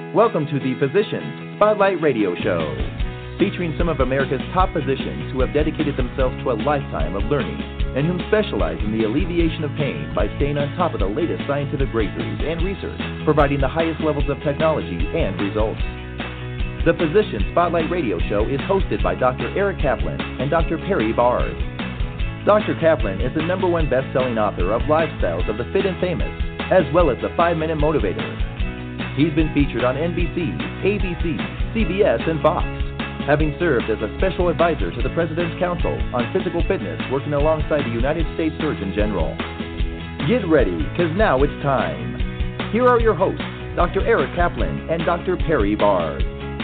Welcome to the Physicians Spotlight Radio Show, featuring some of America's top physicians who have dedicated themselves to a lifetime of learning and whom specialize in the alleviation of pain by staying on top of the latest scientific breakthroughs and research, providing the highest levels of technology and results. The Physicians Spotlight Radio Show is hosted by Dr. Eric Kaplan and Dr. Perry Bard. Dr. Kaplan is the #1 best-selling author of Lifestyles of the Fit and Famous, as well as the 5-Minute Motivator. He's been featured on NBC, ABC, CBS, and Fox, having served as a special advisor to the President's Council on Physical Fitness, working alongside the United States Surgeon General. Get ready, because now it's time. Here are your hosts, Dr. Eric Kaplan and Dr. Perry Bard.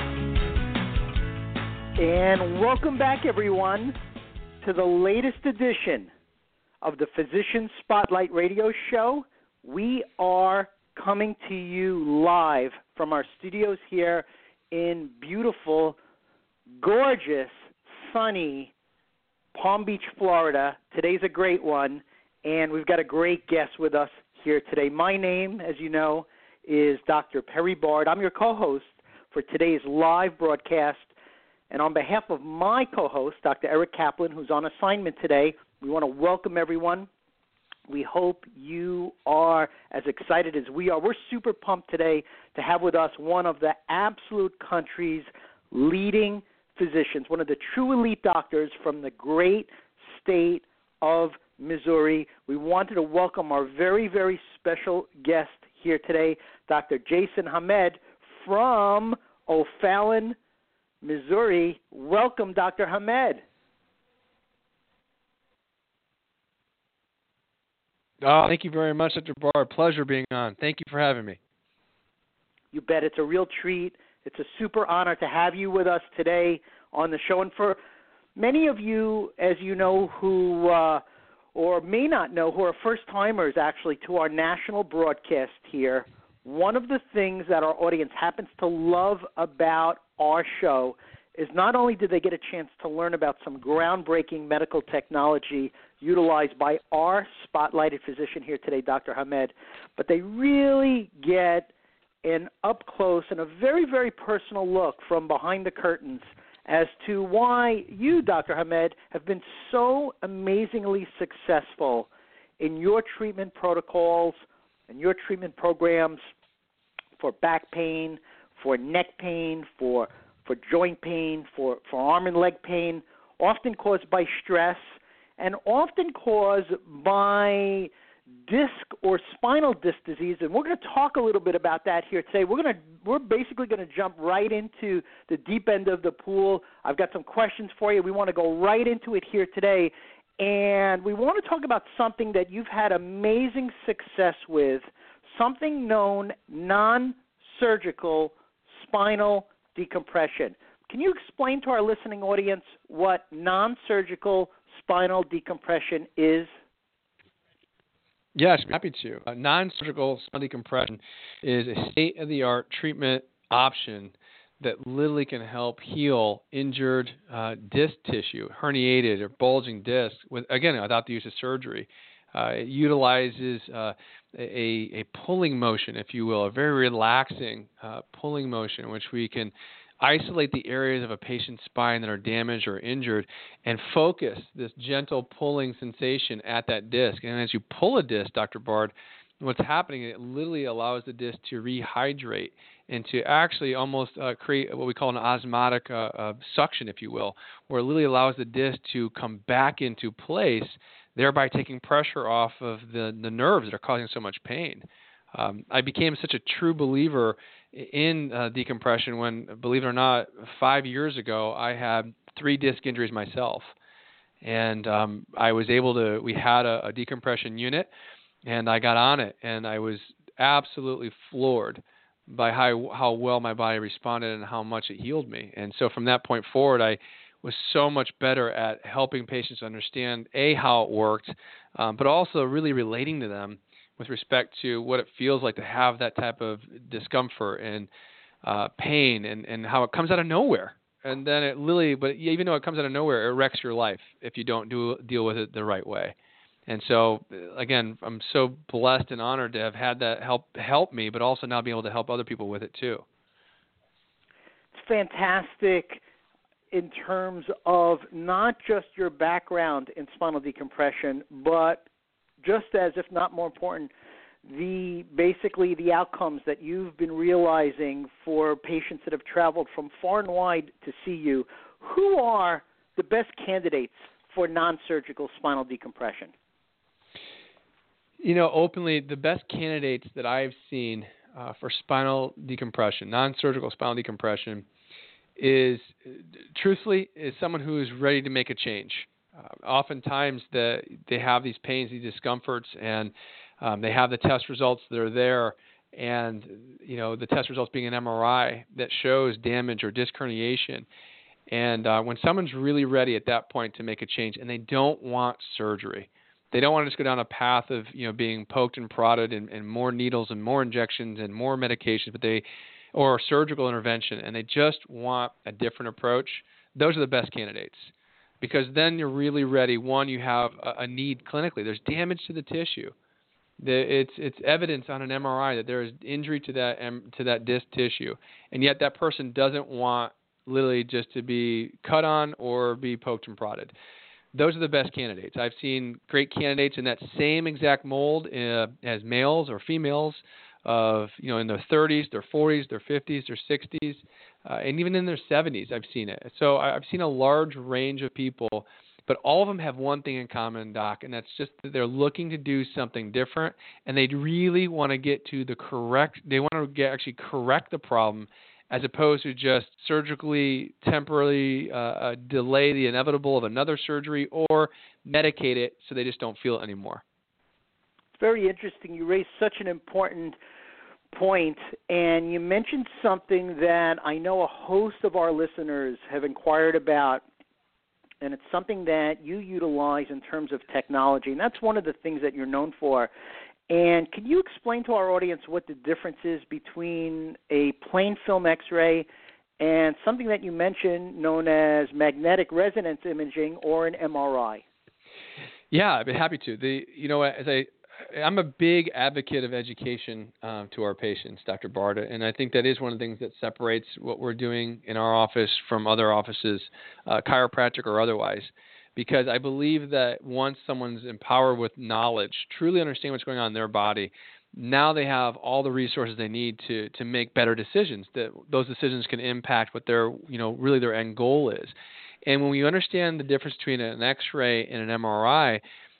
And welcome back, everyone, to the latest edition of the Physician Spotlight Radio Show. We are coming to you live from our studios here in beautiful, gorgeous, sunny Palm Beach, Florida. Today's a great one, and we've got a great guest with us here today. My name, as you know, is Dr. Perry Bard. I'm your co-host for today's live broadcast, and on behalf of my co-host, Dr. Eric Kaplan, who's on assignment today, we want to welcome everyone. We hope you are as excited as we are. We're super pumped today to have with us one of the absolute country's leading physicians, one of the true elite doctors from the great state of Missouri. We wanted to welcome our very, very special guest here today, Dr. Jason Hamed from O'Fallon, Missouri. Welcome, Dr. Hamed. Oh, thank you very much, Dr. Bard. Pleasure being on. Thank you for having me. You bet. It's a real treat. It's a super honor to have you with us today on the show. And for many of you, as you know, who or may not know, who are first-timers actually to our national broadcast here, one of the things that our audience happens to love about our show is not only do they get a chance to learn about some groundbreaking medical technology utilized by our spotlighted physician here today, Dr. Hamed, but they really get an up-close and a very, very personal look from behind the curtains as to why you, Dr. Hamed, have been so amazingly successful in your treatment protocols and your treatment programs for back pain, for neck pain, for joint pain, for arm and leg pain, often caused by stress and often caused by disc or spinal disc disease. And we're going to talk a little bit about that here today. We're basically going to jump right into the deep end of the pool. I've got some questions for you. We want to go right into it here today. And we want to talk about something that you've had amazing success with, something known non-surgical spinal decompression. Can you explain to our listening audience what non-surgical spinal decompression is? Yes, I'm happy to. Non-surgical spinal decompression is a state-of-the-art treatment option that literally can help heal injured disc tissue, herniated or bulging discs, without the use of surgery. It utilizes a pulling motion, if you will, a very relaxing pulling motion in which we can isolate the areas of a patient's spine that are damaged or injured and focus this gentle pulling sensation at that disc. And as you pull a disc, Dr. Bard, what's happening, it literally allows the disc to rehydrate and to actually almost create what we call an osmotic suction, if you will, where it literally allows the disc to come back into place, thereby taking pressure off of the nerves that are causing so much pain. I became such a true believer in decompression when, believe it or not, 5 years ago, I had 3 disc injuries myself. And I was able to, we had a decompression unit, and I got on it, and I was absolutely floored by how well my body responded and how much it healed me. And so from that point forward, I was so much better at helping patients understand, how it worked, but also really relating to them with respect to what it feels like to have that type of discomfort and pain and how it comes out of nowhere. And then it literally, but even though it comes out of nowhere, it wrecks your life if you don't deal with it the right way. And so, again, I'm so blessed and honored to have had that help me, but also now be able to help other people with it too. fantastic in terms of not just your background in spinal decompression, but just as, if not more important, basically the outcomes that you've been realizing for patients that have traveled from far and wide to see you. Who are the best candidates for non-surgical spinal decompression? Openly, the best candidates that I've seen for spinal decompression, non-surgical spinal decompression, is someone who is ready to make a change. Oftentimes, they have these pains, these discomforts, and they have the test results that are there, and the test results being an MRI that shows damage or disc herniation. And when someone's really ready at that point to make a change, and they don't want surgery, they don't want to just go down a path of being poked and prodded and more needles and more injections and more medications, or surgical intervention, and they just want a different approach. Those are the best candidates, because then you're really ready. One, you have a need clinically. There's damage to the tissue. It's evidence on an MRI that there is injury to that disc tissue, and yet that person doesn't want literally just to be cut on or be poked and prodded. Those are the best candidates. I've seen great candidates in that same exact mold as males or females of in their 30s, their 40s, their 50s, their 60s, and even in their 70s. I've seen it. So I've seen a large range of people. But all of them have one thing in common, Doc, and that's just that they're looking to do something different, and they really want to get to they want to actually correct the problem, as opposed to just surgically, temporarily delay the inevitable of another surgery or medicate it so they just don't feel it anymore. It's very interesting. You raised such an important point, and you mentioned something that I know a host of our listeners have inquired about, and it's something that you utilize in terms of technology, and that's one of the things that you're known for. And can you explain to our audience what the difference is between a plain film X-ray and something that you mentioned known as magnetic resonance imaging or an MRI? Yeah, I'd be happy to. I'm a big advocate of education to our patients, Dr. Barta, and I think that is one of the things that separates what we're doing in our office from other offices, chiropractic or otherwise, because I believe that once someone's empowered with knowledge, truly understand what's going on in their body, now they have all the resources they need to make better decisions, that those decisions can impact what really their end goal is. And when we understand the difference between an X-ray and an MRI,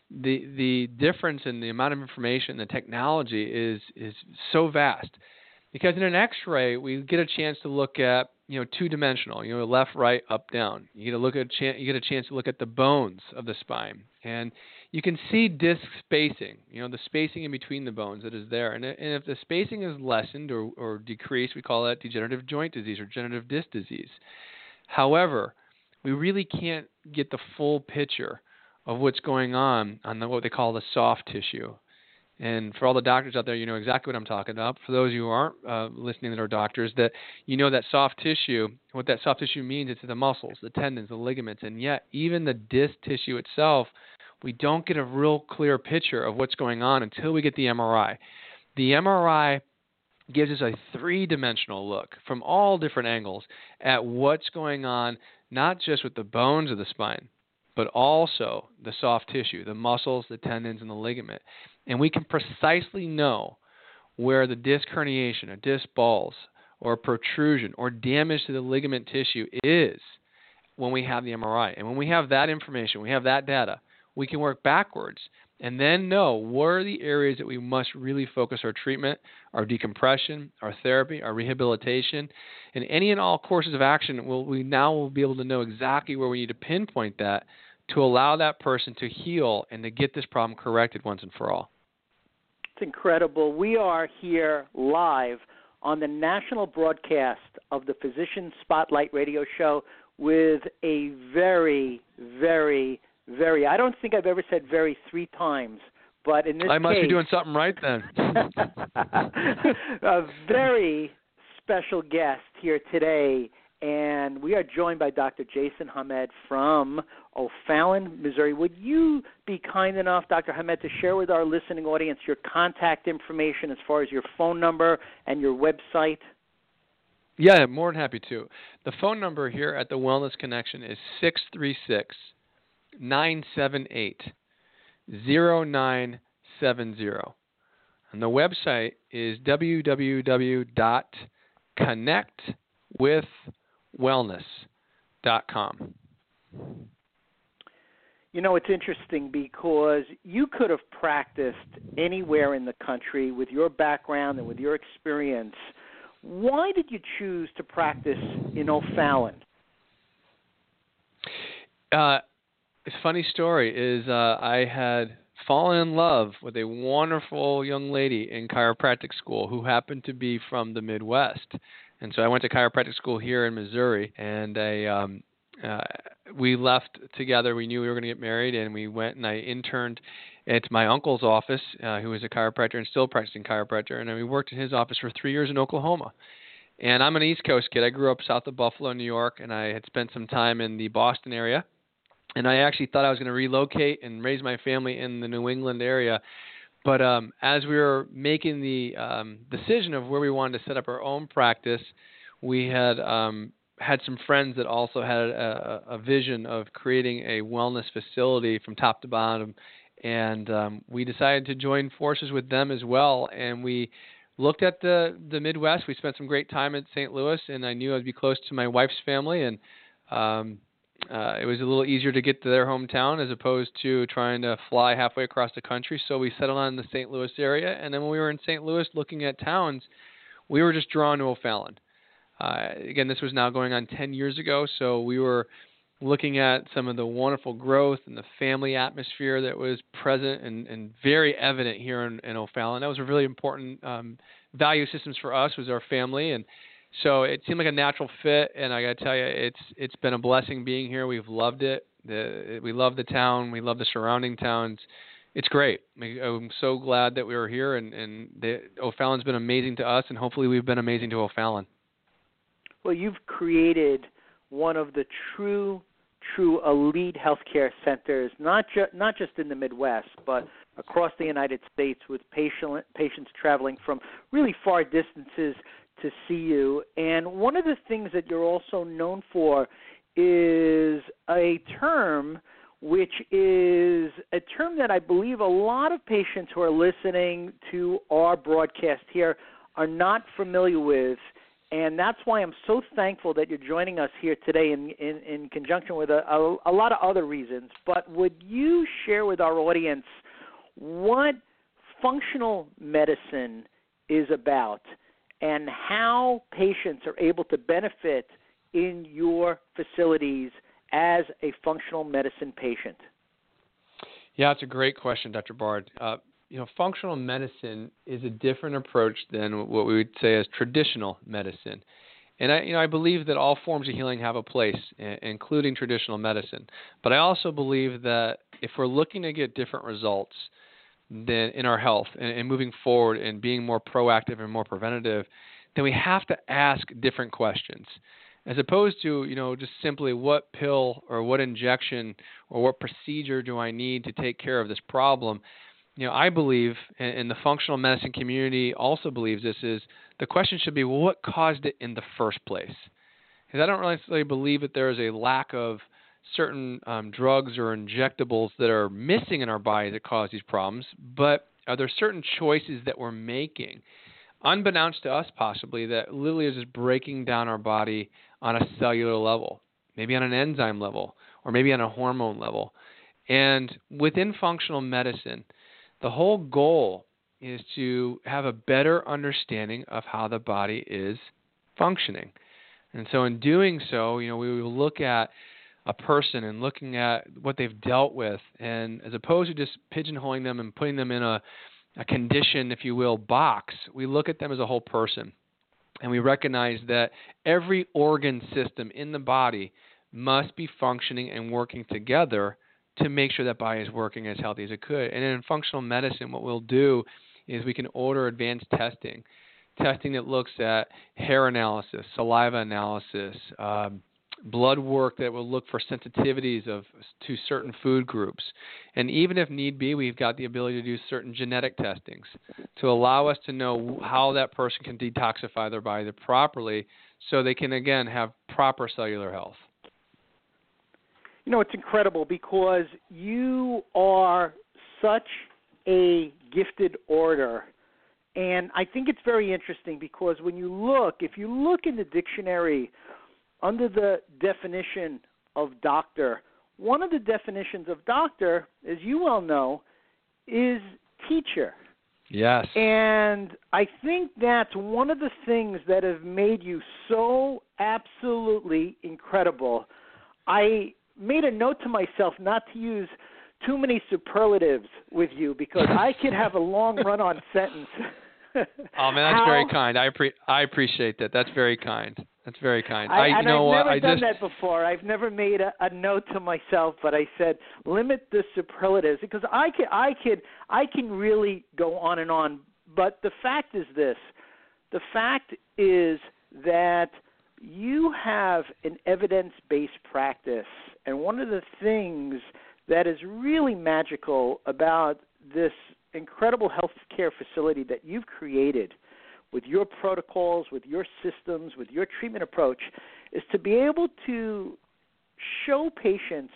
the difference in the amount of information, the technology is so vast. Because in an X-ray, we get a chance to look at two-dimensional, left, right, up, down. You get a chance to look at the bones of the spine, and you can see disc spacing, the spacing in between the bones that is there. And if the spacing is lessened or decreased, we call that degenerative joint disease or degenerative disc disease. However, we really can't get the full picture of what's going on what they call the soft tissue. And for all the doctors out there, you know exactly what I'm talking about. For those who aren't listening that are doctors, that that soft tissue, what that soft tissue means, it's the muscles, the tendons, the ligaments, and yet even the disc tissue itself, we don't get a real clear picture of what's going on until we get the MRI. The MRI gives us a three-dimensional look from all different angles at what's going on, not just with the bones of the spine, but also the soft tissue, the muscles, the tendons, and the ligament. And we can precisely know where the disc herniation, a disc bulge, or protrusion, or damage to the ligament tissue is when we have the MRI. And when we have that information, we have that data, we can work backwards and then know where are the areas that we must really focus our treatment, our decompression, our therapy, our rehabilitation, and any and all courses of action. We now will be able to know exactly where we need to pinpoint that to allow that person to heal and to get this problem corrected once and for all. It's incredible. We are here live on the national broadcast of the Physician Spotlight Radio Show with a very, very, very, I don't think I've ever said very 3 times, but in this case, I must be doing something right then. A very special guest here today, and we are joined by Dr. Jason Hamed from O'Fallon, Missouri. Would you be kind enough, Dr. Hamed, to share with our listening audience your contact information as far as your phone number and your website? Yeah, more than happy to. The phone number here at the Wellness Connection is 636-978-0970. And the website is www.connectwithwellness.com. You know, it's interesting because you could have practiced anywhere in the country with your background and with your experience. Why did you choose to practice in O'Fallon? It's a funny story is I had fallen in love with a wonderful young lady in chiropractic school who happened to be from the Midwest. And so I went to chiropractic school here in Missouri, and we left together. We knew we were going to get married, and we went and I interned at my uncle's office, who was a chiropractor and still practicing chiropractor, and we worked in his office for 3 years in Oklahoma. And I'm an East Coast kid. I grew up south of Buffalo, New York, and I had spent some time in the Boston area. And I actually thought I was going to relocate and raise my family in the New England area. But as we were making the decision of where we wanted to set up our own practice, we had had some friends that also had a vision of creating a wellness facility from top to bottom. And we decided to join forces with them as well. And we looked at the Midwest. We spent some great time at St. Louis, and I knew I'd be close to my wife's family. And it was a little easier to get to their hometown as opposed to trying to fly halfway across the country. So we settled on the St. Louis area. And then when we were in St. Louis looking at towns, we were just drawn to O'Fallon. Again, this was now going on 10 years ago. So we were looking at some of the wonderful growth and the family atmosphere that was present and very evident here in O'Fallon. That was a really important value systems for us, was our family. And so it seemed like a natural fit, and I got to tell you, it's been a blessing being here. We've loved it. We love the town. We love the surrounding towns. It's great. I'm so glad that we were here, and O'Fallon's been amazing to us, and hopefully we've been amazing to O'Fallon. Well, you've created one of the true elite healthcare centers, not just in the Midwest, but across the United States, with patients traveling from really far distances to see you. And one of the things that you're also known for is a term which is a term that I believe a lot of patients who are listening to our broadcast here are not familiar with. And that's why I'm so thankful that you're joining us here today in conjunction with a lot of other reasons. But would you share with our audience what functional medicine is about and how patients are able to benefit in your facilities as a functional medicine patient? Yeah, it's a great question, Dr. Bard. Functional medicine is a different approach than what we would say as traditional medicine. And I believe that all forms of healing have a place, including traditional medicine. But I also believe that if we're looking to get different results than in our health and moving forward and being more proactive and more preventative, then we have to ask different questions. As opposed to, just simply what pill or what injection or what procedure do I need to take care of this problem. I believe, and the functional medicine community also believes this, is the question should be, well, what caused it in the first place? Because I don't necessarily believe that there is a lack of certain drugs or injectables that are missing in our body that cause these problems, but are there certain choices that we're making, unbeknownst to us possibly, that literally is just breaking down our body on a cellular level, maybe on an enzyme level, or maybe on a hormone level. And within functional medicine, the whole goal is to have a better understanding of how the body is functioning. And so in doing so, we will look at a person and looking at what they've dealt with, and as opposed to just pigeonholing them and putting them in a condition, if you will, box, we look at them as a whole person. And we recognize that every organ system in the body must be functioning and working together to make sure that body is working as healthy as it could. And in functional medicine, what we'll do is we can order advanced testing that looks at hair analysis, saliva analysis, blood work that will look for sensitivities to certain food groups. And even if need be, we've got the ability to do certain genetic testings to allow us to know how that person can detoxify their body properly so they can, again, have proper cellular health. You know, it's incredible because you are such a gifted orator. And I think it's very interesting because if you look in the dictionary under the definition of doctor, one of the definitions of doctor, as you well know, is teacher. Yes. And I think that's one of the things that have made you so absolutely incredible. I made a note to myself not to use too many superlatives with you because I could have a long run-on sentence. Oh, man, that's very kind. I appreciate that. That's very kind. That's very kind. I've never done that before. I've never made a note to myself, but I said limit the superlatives because I can really go on and on. But the fact is this: the fact is that you have an evidence-based practice, and one of the things that is really magical about this incredible healthcare facility that you've created with your protocols, with your systems, with your treatment approach, is to be able to show patients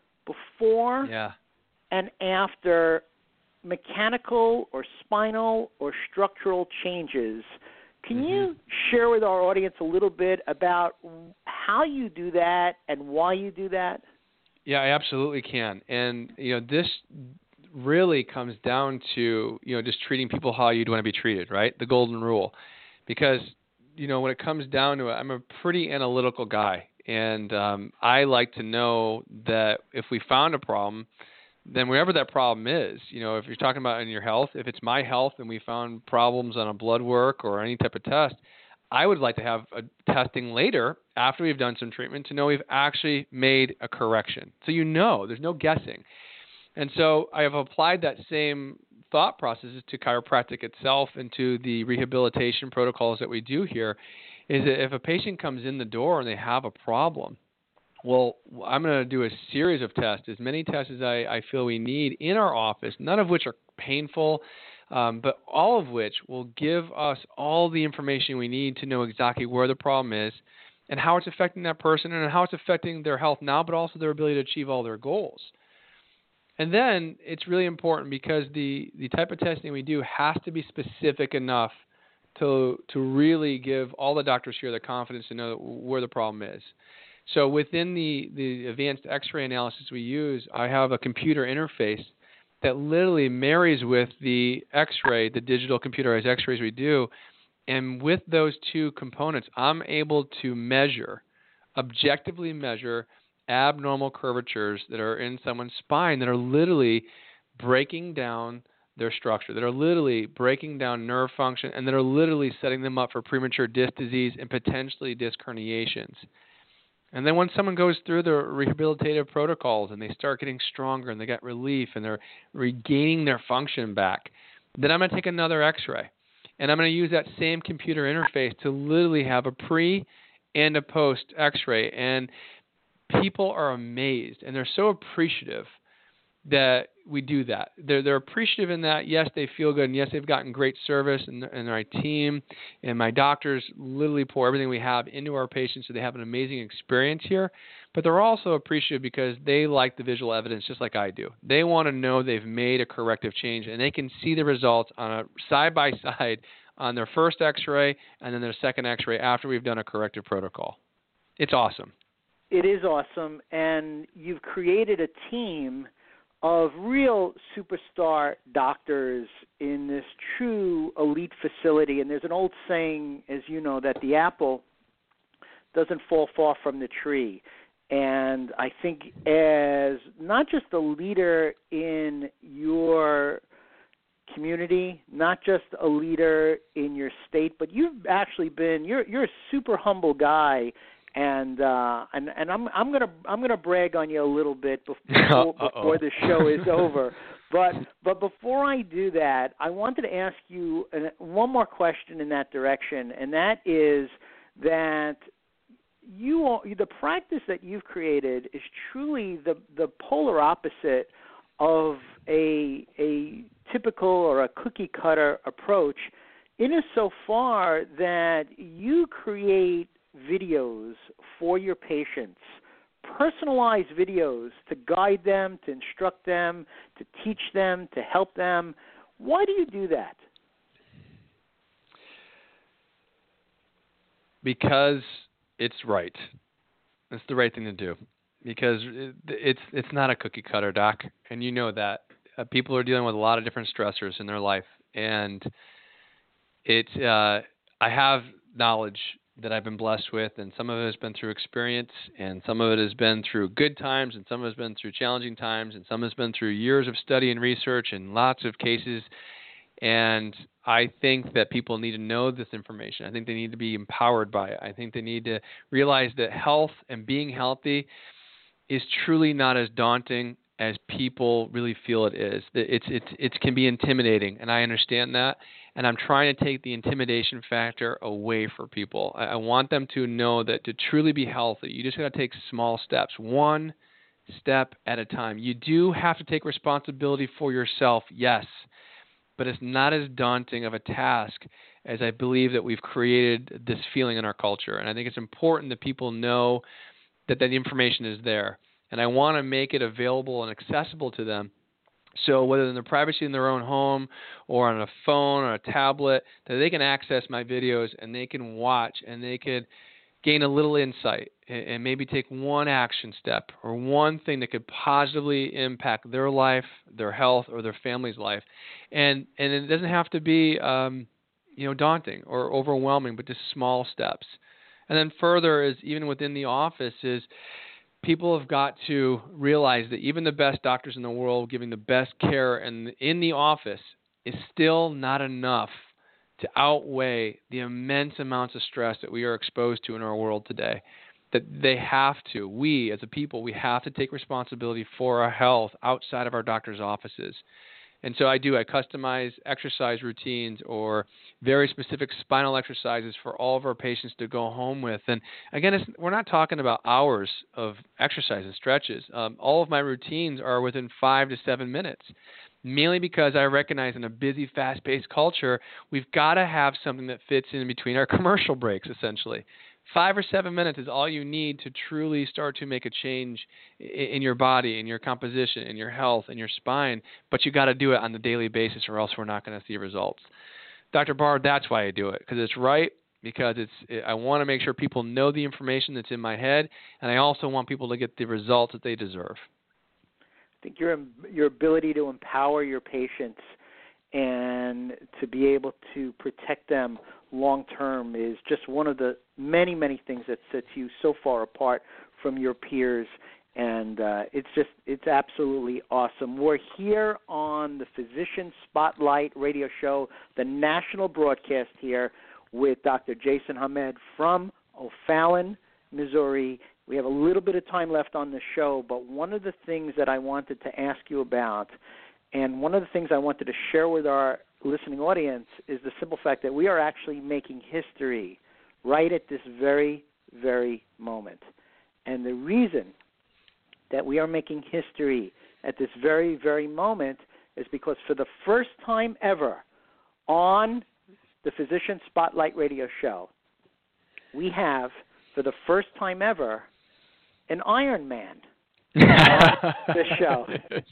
before and after mechanical or spinal or structural changes. Can you share with our audience a little bit about how you do that and why you do that? Yeah, I absolutely can. And, this really comes down to, just treating people how you'd want to be treated, right? The golden rule. Because, when it comes down to it, I'm a pretty analytical guy. And I like to know that if we found a problem, then wherever that problem is, if you're talking about in your health, if it's my health and we found problems on a blood work or any type of test, I would like to have a testing later after we've done some treatment to know we've actually made a correction. So there's no guessing. And so I have applied that same thought processes to chiropractic itself and to the rehabilitation protocols that we do here, is that if a patient comes in the door and they have a problem, well, I'm going to do a series of tests, as many tests as I feel we need in our office, none of which are painful, but all of which will give us all the information we need to know exactly where the problem is and how it's affecting that person and how it's affecting their health now, but also their ability to achieve all their goals. And then it's really important because the type of testing we do has to be specific enough to really give all the doctors here the confidence to know where the problem is. So within the advanced X-ray analysis we use, I have a computer interface that literally marries with the X-ray, the digital computerized X-rays we do. And with those two components, I'm able to objectively measure abnormal curvatures that are in someone's spine that are literally breaking down their structure, that are literally breaking down nerve function, and that are literally setting them up for premature disc disease and potentially disc herniations. And then when someone goes through the rehabilitative protocols and they start getting stronger and they get relief and they're regaining their function back, then I'm going to take another X-ray. And I'm going to use that same computer interface to literally have a pre and a post X-ray. And people are amazed, and they're so appreciative that we do that. They're appreciative in that, yes, they feel good, and yes, they've gotten great service, and my team and my doctors literally pour everything we have into our patients so they have an amazing experience here. But they're also appreciative because they like the visual evidence just like I do. They want to know they've made a corrective change, and they can see the results on a side-by-side on their first X-ray and then their second X-ray after we've done a corrective protocol. It's awesome. It is awesome, and you've created a team of real superstar doctors in this true elite facility. And there's an old saying, as you know, that the apple doesn't fall far from the tree. And I think as not just a leader in your community, not just a leader in your state, but you've actually been you're a super humble guy. And I'm gonna brag on you a little bit before the show is over. But before I do that, I wanted to ask you one more question in that direction, and that is that the practice that you've created is truly the polar opposite of a typical or a cookie cutter approach, insofar that you create videos for your patients, personalized videos to guide them, to instruct them, to teach them, to help them. Why do you do that? Because it's right. It's the right thing to do. Because it's not a cookie cutter, Doc, and you know that. People are dealing with a lot of different stressors in their life, and I have knowledge that I've been blessed with, and some of it has been through experience, and some of it has been through good times, and some of it has been through challenging times, and some has been through years of study and research and lots of cases. And I think that people need to know this information. I think they need to be empowered by it. I think they need to realize that health and being healthy is truly not as daunting as people really feel it is. It can be intimidating, and I understand that. And I'm trying to take the intimidation factor away for people. I want them to know that to truly be healthy, you just got to take small steps, one step at a time. You do have to take responsibility for yourself, yes, but it's not as daunting of a task as I believe that we've created this feeling in our culture. And I think it's important that people know that information is there. And I want to make it available and accessible to them. So whether in the privacy in their own home or on a phone or a tablet, that they can access my videos and they can watch and they could gain a little insight and maybe take one action step or one thing that could positively impact their life, their health, or their family's life. And it doesn't have to be daunting or overwhelming, but just small steps. And then further is even within the office is people have got to realize that even the best doctors in the world giving the best care in the office is still not enough to outweigh the immense amounts of stress that we are exposed to in our world today. That they have to, we as a people, we have to take responsibility for our health outside of our doctor's offices. And so I customize exercise routines or very specific spinal exercises for all of our patients to go home with. And again, we're not talking about hours of exercise and stretches. All of my routines are within 5 to 7 minutes, mainly because I recognize in a busy, fast-paced culture, we've got to have something that fits in between our commercial breaks, essentially. 5 or 7 minutes is all you need to truly start to make a change in your body, in your composition, in your health, in your spine, but you got to do it on a daily basis or else we're not going to see results. Dr. Bard, that's why I do it, because it's right, because I want to make sure people know the information that's in my head, and I also want people to get the results that they deserve. I think your ability to empower your patients and to be able to protect them long term is just one of the many, many things that sets you so far apart from your peers. And it's absolutely awesome. We're here on the Physician Spotlight radio show, the national broadcast here with Dr. Jason Hamed from O'Fallon, Missouri. We have a little bit of time left on the show, but one of the things that I wanted to ask you about, and one of the things I wanted to share with our listening audience, is the simple fact that we are actually making history right at this very, very moment. And the reason that we are making history at this very, very moment is because for the first time ever on the Physician Spotlight radio show, we have, for the first time ever, an Iron Man on the show.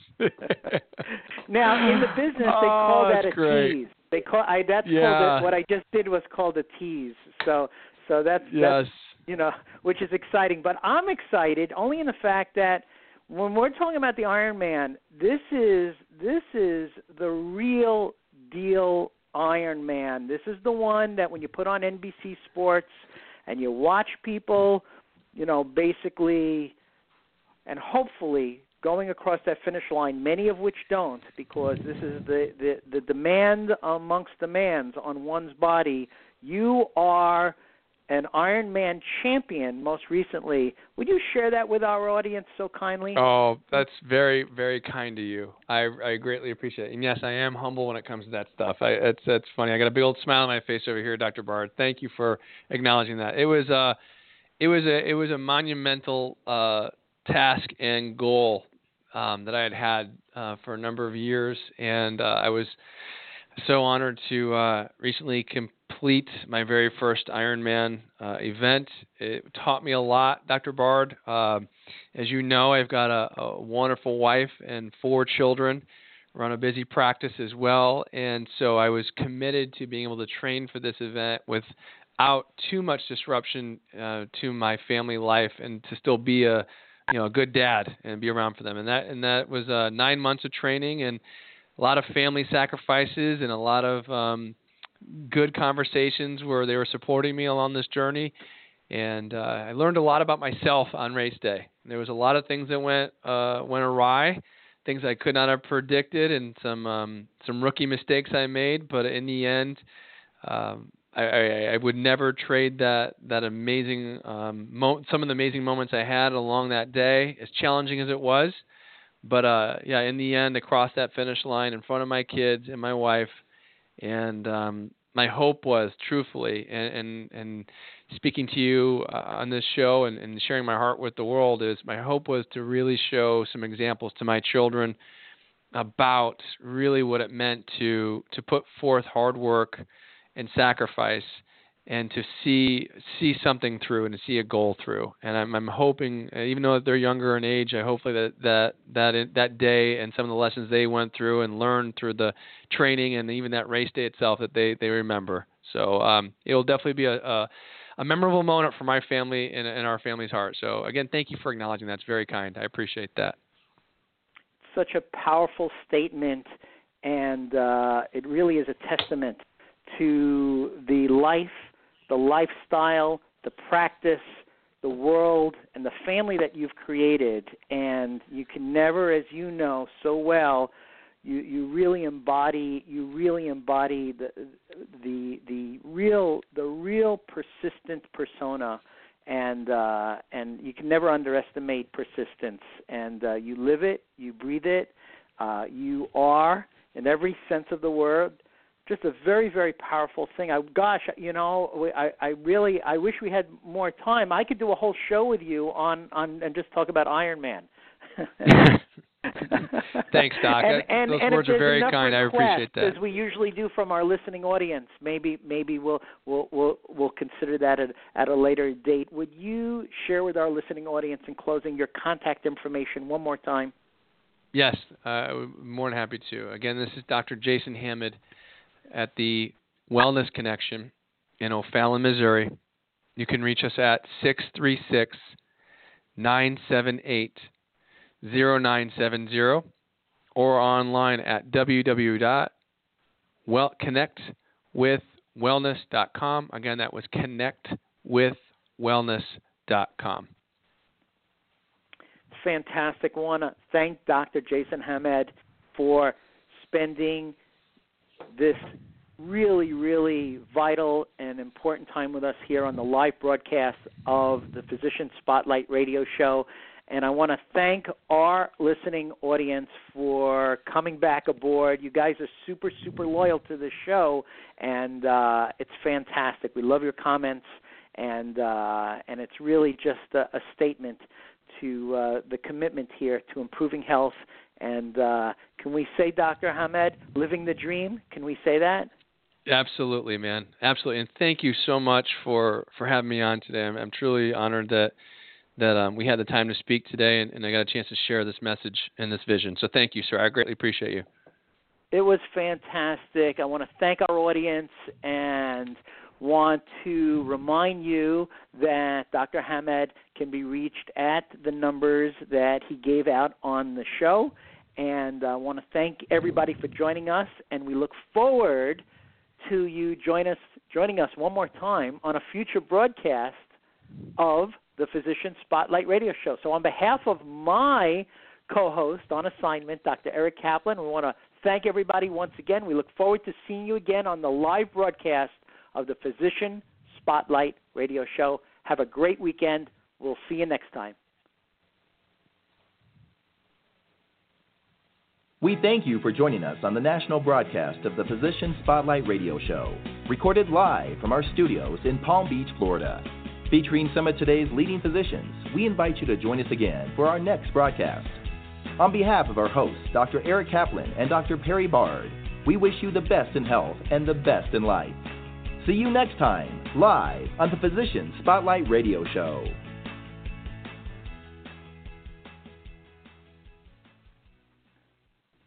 Now, in the business, they call that a great. tease. Called it, what I just did was called a tease. So that's which is exciting. But I'm excited only in the fact that when we're talking about the Iron Man, this is the real deal Iron Man. This is the one that when you put on NBC Sports and you watch people, basically and hopefully going across that finish line, many of which don't, because this is the demand amongst demands on one's body. You are an Ironman champion most recently. Would you share that with our audience so kindly? Oh, that's very, very kind to you. I greatly appreciate it. And yes, I am humble when it comes to that stuff. That's funny. I got a big old smile on my face over here, Dr. Bard. Thank you for acknowledging that. It it was a monumental task and goal that I had for a number of years, and I was so honored to recently complete my very first Ironman event. It taught me a lot, Dr. Bard. As you know, I've got a wonderful wife and 4 children. Run a busy practice as well, and so I was committed to being able to train for this event without too much disruption to my family life, and to still be a good dad and be around for them. And that was 9 months of training and a lot of family sacrifices and a lot of good conversations where they were supporting me along this journey. And I learned a lot about myself on race day. There was a lot of things that went awry, things I could not have predicted, and some rookie mistakes I made. But in the end, I would never trade that amazing some of the amazing moments I had along that day, as challenging as it was. But in the end, I crossed that finish line in front of my kids and my wife, and my hope was, truthfully, and speaking to you on this show and sharing my heart with the world, is my hope was to really show some examples to my children about really what it meant to put forth hard work and sacrifice, and to see something through and to see a goal through. And I'm hoping, even though they're younger in age, I hopefully that day and some of the lessons they went through and learned through the training and even that race day itself, that they remember. So it'll definitely be a memorable moment for my family and our family's heart. So again, thank you for acknowledging that. It's very kind. I appreciate that. Such a powerful statement, and it really is a testament to the life, the lifestyle, the practice, the world, and the family that you've created. And you can never, as you know so well, you really embody the real persistent persona, and you can never underestimate persistence. And you live it, you breathe it, you are, in every sense of the word, just a very, very powerful thing. I wish we had more time. I could do a whole show with you on and just talk about Ironman. Thanks, Doc. Those words are very kind. I appreciate that. As we usually do from our listening audience, maybe we'll consider that at a later date. Would you share with our listening audience in closing your contact information one more time? Yes, I'm more than happy to. Again, this is Dr. Jason Hammond at the Wellness Connection in O'Fallon, Missouri. You can reach us at 636-978-0970 or online at www.connectwithwellness.com. Again, that was connectwithwellness.com. Fantastic. I want to thank Dr. Jason Hammond for spending this really, really vital and important time with us here on the live broadcast of the Physician Spotlight Radio Show. And I want to thank our listening audience for coming back aboard. You guys are super, super loyal to the show, and it's fantastic. We love your comments, and it's really just a statement to the commitment here to improving health. And can we say, Dr. Hammond, living the dream? Can we say that? Absolutely, man. Absolutely. And thank you so much for having me on today. I'm truly honored that we had the time to speak today, and I got a chance to share this message and this vision. So thank you, sir. I greatly appreciate you. It was fantastic. I want to thank our audience and want to remind you that Dr. Hammond can be reached at the numbers that he gave out on the show. And I want to thank everybody for joining us, and we look forward to you joining us one more time on a future broadcast of the Physician Spotlight Radio Show. So on behalf of my co-host on assignment, Dr. Eric Kaplan, we want to thank everybody once again. We look forward to seeing you again on the live broadcast of the Physician Spotlight Radio Show. Have a great weekend. We'll see you next time. We thank you for joining us on the national broadcast of the Physician Spotlight Radio Show, recorded live from our studios in Palm Beach, Florida. Featuring some of today's leading physicians, we invite you to join us again for our next broadcast. On behalf of our hosts, Dr. Eric Kaplan and Dr. Perry Bard, we wish you the best in health and the best in life. See you next time, live on the Physician Spotlight Radio Show.